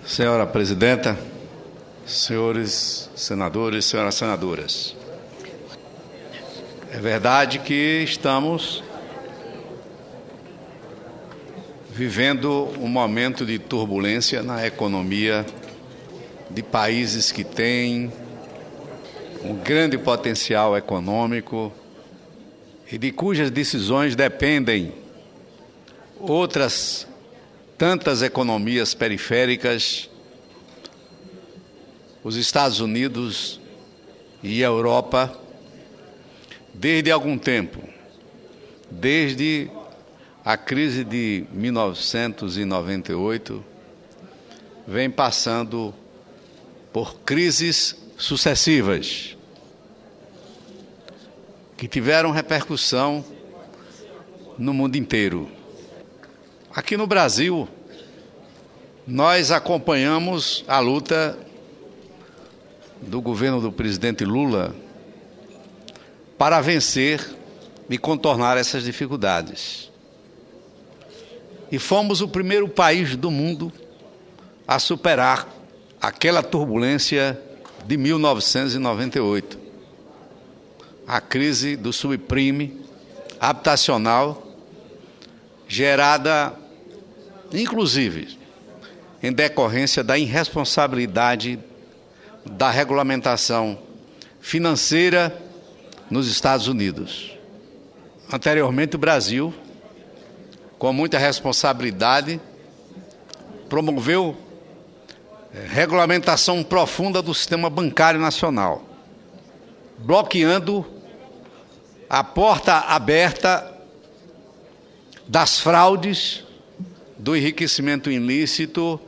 Senhora Presidenta, senhores senadores, senhoras senadoras, é verdade que estamos vivendo um momento de turbulência na economia de países que têm um grande potencial econômico e de cujas decisões dependem outras tantas economias periféricas, os Estados Unidos e a Europa, desde algum tempo, desde a crise de 1998, vem passando por crises sucessivas que tiveram repercussão no mundo inteiro. Aqui no Brasil, nós acompanhamos a luta do governo do presidente Lula para vencer e contornar essas dificuldades. E fomos o primeiro país do mundo a superar aquela turbulência de 1998. A crise do subprime habitacional, gerada, inclusive, em decorrência da irresponsabilidade da regulamentação financeira nos Estados Unidos. Anteriormente, o Brasil, com muita responsabilidade, promoveu regulamentação profunda do sistema bancário nacional, bloqueando a porta aberta das fraudes, do enriquecimento ilícito,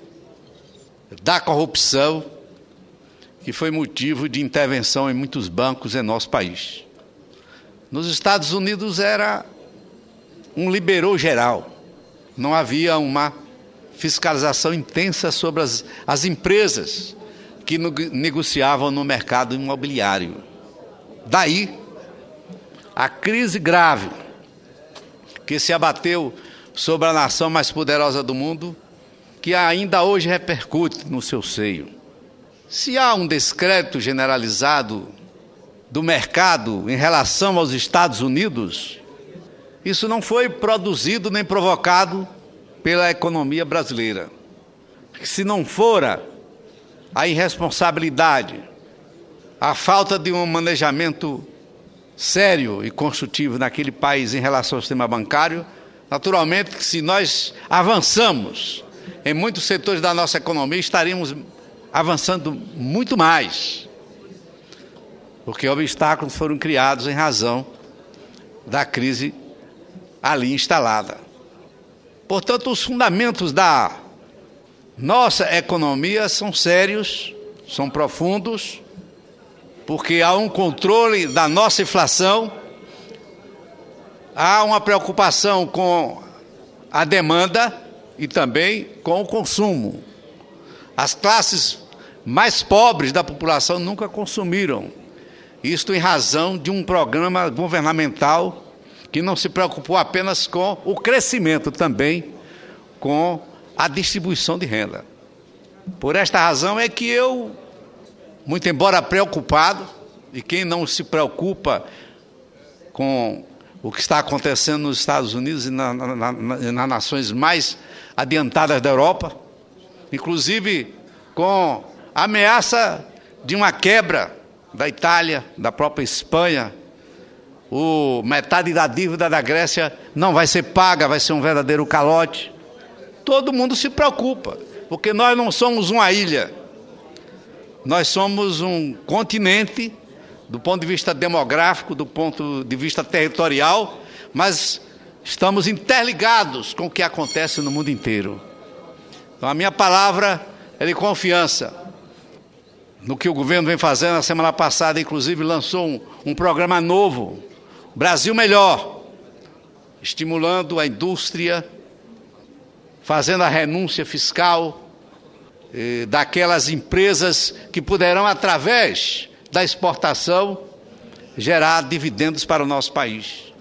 da corrupção, que foi motivo de intervenção em muitos bancos em nosso país. Nos Estados Unidos era um liberou geral, não havia uma fiscalização intensa sobre as empresas que negociavam no mercado imobiliário. Daí, a crise grave que se abateu sobre a nação mais poderosa do mundo, que ainda hoje repercute no seu seio. Se há um descrédito generalizado do mercado em relação aos Estados Unidos, isso não foi produzido nem provocado pela economia brasileira. Se não fora a irresponsabilidade, a falta de um manejamento sério e construtivo naquele país em relação ao sistema bancário, naturalmente que se nós avançamos em muitos setores da nossa economia, estaríamos avançando muito mais, porque obstáculos foram criados em razão da crise ali instalada. Portanto, os fundamentos da nossa economia são sérios, são profundos, porque há um controle da nossa inflação, há uma preocupação com a demanda e também com o consumo. As classes mais pobres da população nunca consumiram. Isto em razão de um programa governamental que não se preocupou apenas com o crescimento, também com a distribuição de renda. Por esta razão é que eu, muito embora preocupado, e quem não se preocupa com o que está acontecendo nos Estados Unidos e nas nações mais adiantadas da Europa, inclusive com a ameaça de uma quebra da Itália, da própria Espanha, metade da dívida da Grécia não vai ser paga, vai ser um verdadeiro calote. Todo mundo se preocupa, porque nós não somos uma ilha, nós somos um continente, do ponto de vista demográfico, do ponto de vista territorial, mas estamos interligados com o que acontece no mundo inteiro. Então, a minha palavra é de confiança no que o governo vem fazendo. Na semana passada, inclusive, lançou um programa novo, Brasil Melhor, estimulando a indústria, fazendo a renúncia fiscal daquelas empresas que poderão, através da exportação, gerar dividendos para o nosso país.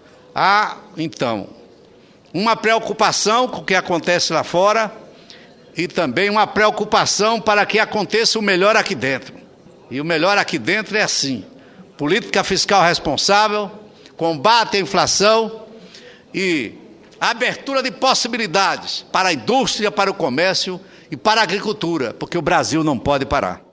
Há, então, uma preocupação com o que acontece lá fora e também uma preocupação para que aconteça o melhor aqui dentro. E o melhor aqui dentro é assim: política fiscal responsável, combate à inflação e abertura de possibilidades para a indústria, para o comércio e para a agricultura, porque o Brasil não pode parar.